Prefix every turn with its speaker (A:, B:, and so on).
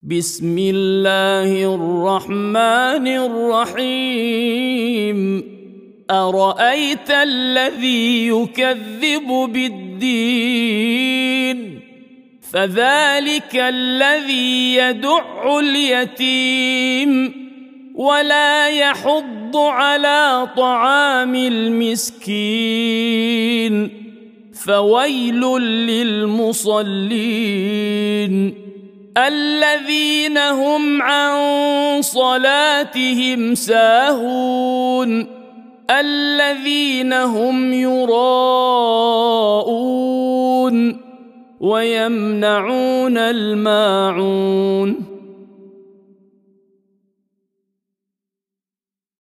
A: بسم الله الرحمن الرحيم أرأيت الذي يكذب بالدين فذلك الذي يدع اليتيم ولا يحض على طعام المسكين فويل للمصلين الذين هم عن صلاتهم ساهون الذين هم يراءون ويمنعون الماعون